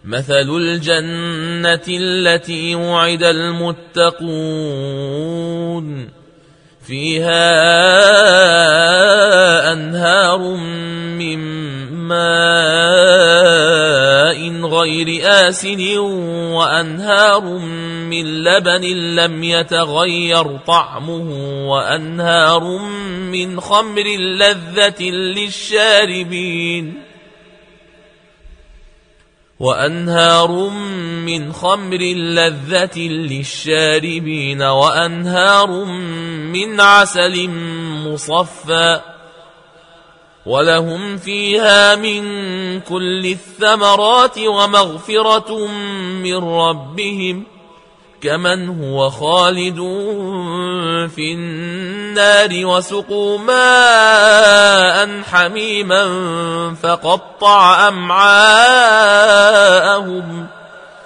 مثل الجنة التي وعد المتقون فيها أنهار من ماء غير آسن وأنهار من لبن لم يتغير طعمه وأنهار من خمر لذة للشاربين وأنهار من عسل مصفى ولهم فيها من كل الثمرات ومغفرة من ربهم كمن هو خالد في النار وسقوا ماء حميما فقطع أمعاءهم